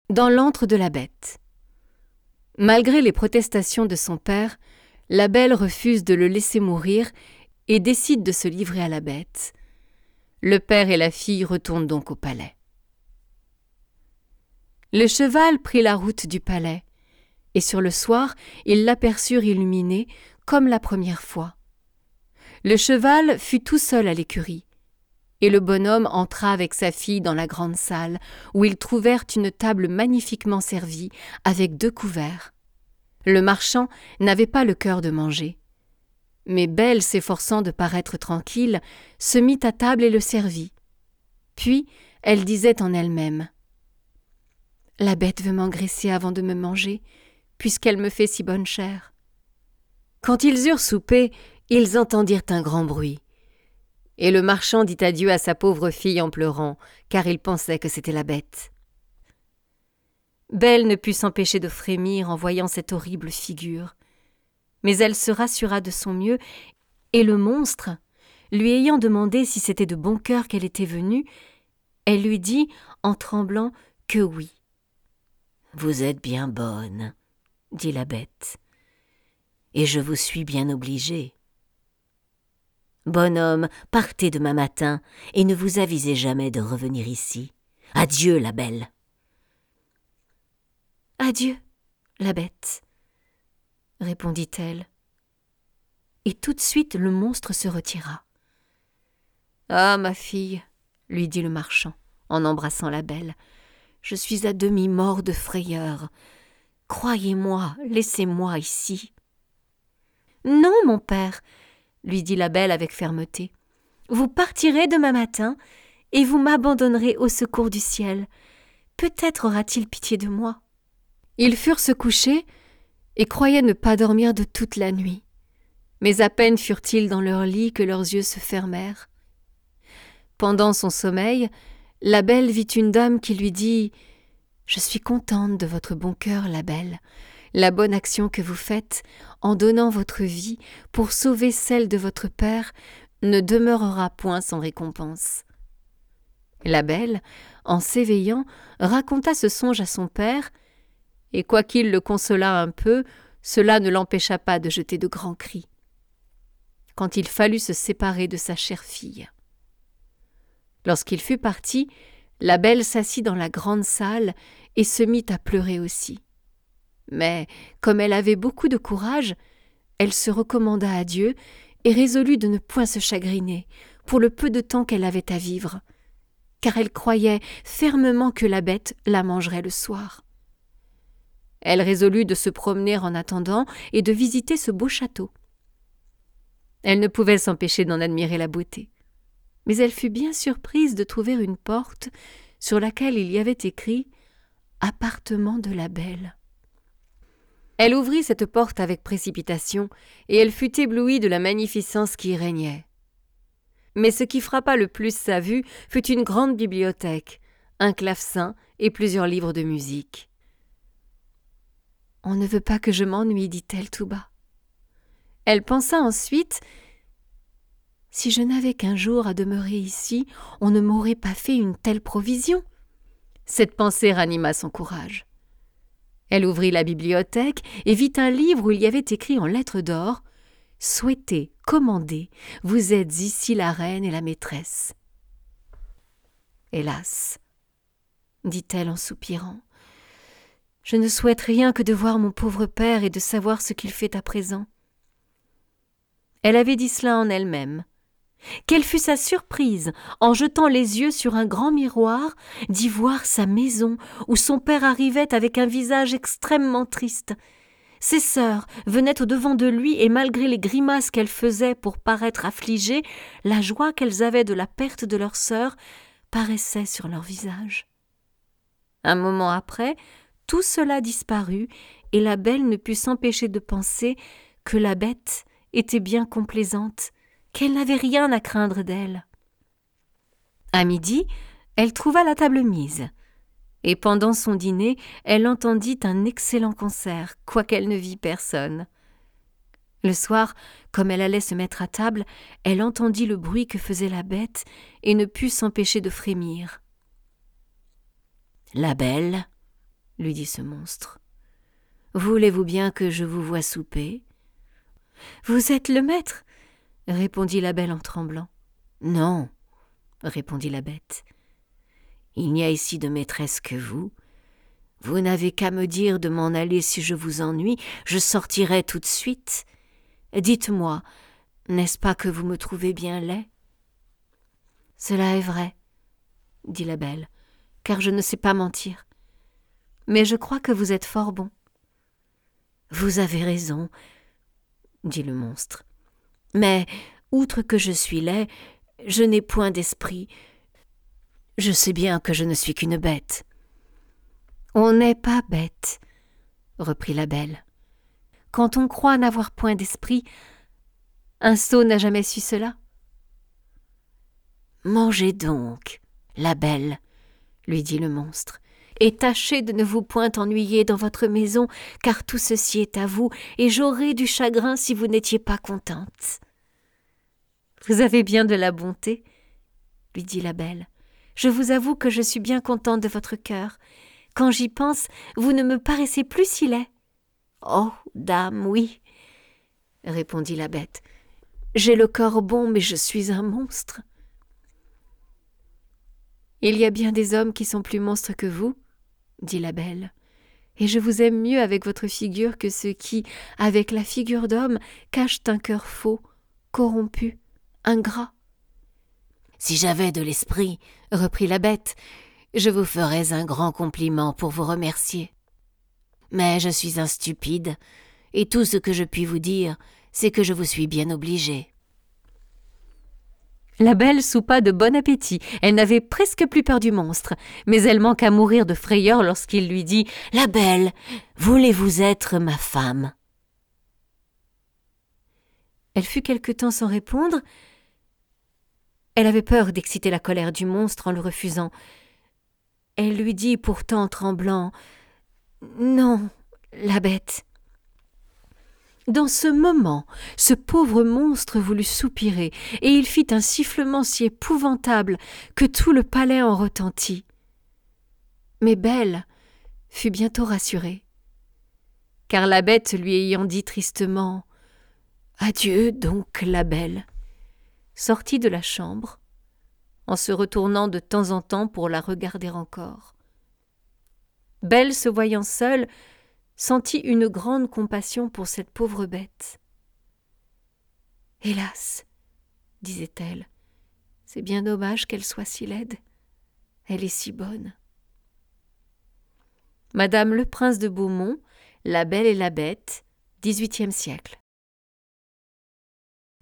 Dans l'antre de la bête. Malgré les protestations de son père, la belle refuse de le laisser mourir et décide de se livrer à la bête. Le père et la fille retournent donc au palais. Le cheval prit la route du palais, et sur le soir, ils l'aperçurent illuminé comme la première fois. Le cheval fut tout seul à l'écurie, et le bonhomme entra avec sa fille dans la grande salle, où ils trouvèrent une table magnifiquement servie, avec 2 couverts. Le marchand n'avait pas le cœur de manger. Mais Belle, s'efforçant de paraître tranquille, se mit à table et le servit. Puis, elle disait en elle-même : « La bête veut m'engraisser avant de me manger, puisqu'elle me fait si bonne chère. » Quand ils eurent soupé, ils entendirent un grand bruit. Et le marchand dit adieu à sa pauvre fille en pleurant, car il pensait que c'était la bête. Belle ne put s'empêcher de frémir en voyant cette horrible figure. Mais elle se rassura de son mieux, et le monstre, lui ayant demandé si c'était de bon cœur qu'elle était venue, elle lui dit, en tremblant, que oui. « Vous êtes bien bonne, » dit la bête, « et je vous suis bien obligée. Bonhomme, partez demain matin et ne vous avisez jamais de revenir ici. Adieu, la belle. » « Adieu, la bête, » répondit-elle. Et tout de suite le monstre se retira. « Ah, ma fille, » lui dit le marchand, en embrassant la belle, « je suis à demi mort de frayeur. Croyez-moi, laissez-moi ici. »« Non, mon père, » lui dit la belle avec fermeté. « Vous partirez demain matin et vous m'abandonnerez au secours du ciel. Peut-être aura-t-il pitié de moi. » Ils furent se coucher et croyaient ne pas dormir de toute la nuit. Mais à peine furent-ils dans leur lit que leurs yeux se fermèrent. Pendant son sommeil, la belle vit une dame qui lui dit « Je suis contente de votre bon cœur, la belle. La bonne action que vous faites en donnant votre vie pour sauver celle de votre père ne demeurera point sans récompense. » La belle, en s'éveillant, raconta ce songe à son père, et quoiqu'il le consolât un peu, cela ne l'empêcha pas de jeter de grands cris. Quand il fallut se séparer de sa chère fille. Lorsqu'il fut parti, la belle s'assit dans la grande salle et se mit à pleurer aussi. Mais, comme elle avait beaucoup de courage, elle se recommanda à Dieu et résolut de ne point se chagriner pour le peu de temps qu'elle avait à vivre, car elle croyait fermement que la bête la mangerait le soir. Elle résolut de se promener en attendant et de visiter ce beau château. Elle ne pouvait s'empêcher d'en admirer la beauté. Mais elle fut bien surprise de trouver une porte sur laquelle il y avait écrit « Appartement de la belle ». Elle ouvrit cette porte avec précipitation et elle fut éblouie de la magnificence qui y régnait. Mais ce qui frappa le plus sa vue fut une grande bibliothèque, un clavecin et plusieurs livres de musique. « On ne veut pas que je m'ennuie, dit-elle tout bas. » Elle pensa ensuite « Si je n'avais qu'un jour à demeurer ici, on ne m'aurait pas fait une telle provision. » Cette pensée ranima son courage. Elle ouvrit la bibliothèque et vit un livre où il y avait écrit en lettres d'or « Souhaitez, commandez, vous êtes ici la reine et la maîtresse. » « Hélas, » dit-elle en soupirant, « je ne souhaite rien que de voir mon pauvre père et de savoir ce qu'il fait à présent. » Elle avait dit cela en elle-même. Quelle fut sa surprise, en jetant les yeux sur un grand miroir, d'y voir sa maison, où son père arrivait avec un visage extrêmement triste. Ses sœurs venaient au-devant de lui et malgré les grimaces qu'elles faisaient pour paraître affligées, la joie qu'elles avaient de la perte de leur sœur paraissait sur leur visage. Un moment après, tout cela disparut et la belle ne put s'empêcher de penser que la bête était bien complaisante, qu'elle n'avait rien à craindre d'elle. À midi, elle trouva la table mise, et pendant son dîner, elle entendit un excellent concert, quoiqu'elle ne vît personne. Le soir, comme elle allait se mettre à table, elle entendit le bruit que faisait la bête et ne put s'empêcher de frémir. « La belle, » lui dit ce monstre. Voulez-vous bien que je vous voie souper ? Vous êtes le maître, répondit la belle en tremblant. Non, répondit la bête. Il n'y a ici de maîtresse que vous. Vous n'avez qu'à me dire de m'en aller si je vous ennuie, je sortirai tout de suite. Dites-moi, n'est-ce pas que vous me trouvez bien laid ? Cela est vrai, dit la belle, car je ne sais pas mentir. Mais je crois que vous êtes fort bon. Vous avez raison, dit le monstre. Mais, outre que je suis laid, je n'ai point d'esprit. Je sais bien que je ne suis qu'une bête. On n'est pas bête, reprit la belle. Quand on croit n'avoir point d'esprit, un sot n'a jamais su cela. Mangez donc, la belle, lui dit le monstre, et tâchez de ne vous point ennuyer dans votre maison, car tout ceci est à vous, et j'aurais du chagrin si vous n'étiez pas contente. Vous avez bien de la bonté, lui dit la belle. Je vous avoue que je suis bien contente de votre cœur. Quand j'y pense, vous ne me paraissez plus si laid. Oh, dame, oui, répondit la bête. J'ai le corps bon, mais je suis un monstre. Il y a bien des hommes qui sont plus monstres que vous, dit la belle, et je vous aime mieux avec votre figure que ceux qui, avec la figure d'homme, cachent un cœur faux, corrompu, ingrat. Si j'avais de l'esprit, reprit la bête, je vous ferais un grand compliment pour vous remercier. Mais je suis un stupide, et tout ce que je puis vous dire, c'est que je vous suis bien obligée. La belle soupa de bon appétit. Elle n'avait presque plus peur du monstre, mais elle manqua mourir de frayeur lorsqu'il lui dit « La belle, voulez-vous être ma femme ?» Elle fut quelque temps sans répondre. Elle avait peur d'exciter la colère du monstre en le refusant. Elle lui dit pourtant en tremblant « Non, la bête !» Dans ce moment, ce pauvre monstre voulut soupirer, et il fit un sifflement si épouvantable que tout le palais en retentit. Mais Belle fut bientôt rassurée, car la bête lui ayant dit tristement « Adieu donc, la belle !» sortit de la chambre, en se retournant de temps en temps pour la regarder encore. Belle, se voyant seule, sentit une grande compassion pour cette pauvre bête. « Hélas, disait-elle, c'est bien dommage qu'elle soit si laide. Elle est si bonne. » Madame Le Prince de Beaumont, La Belle et la Bête, XVIIIe siècle.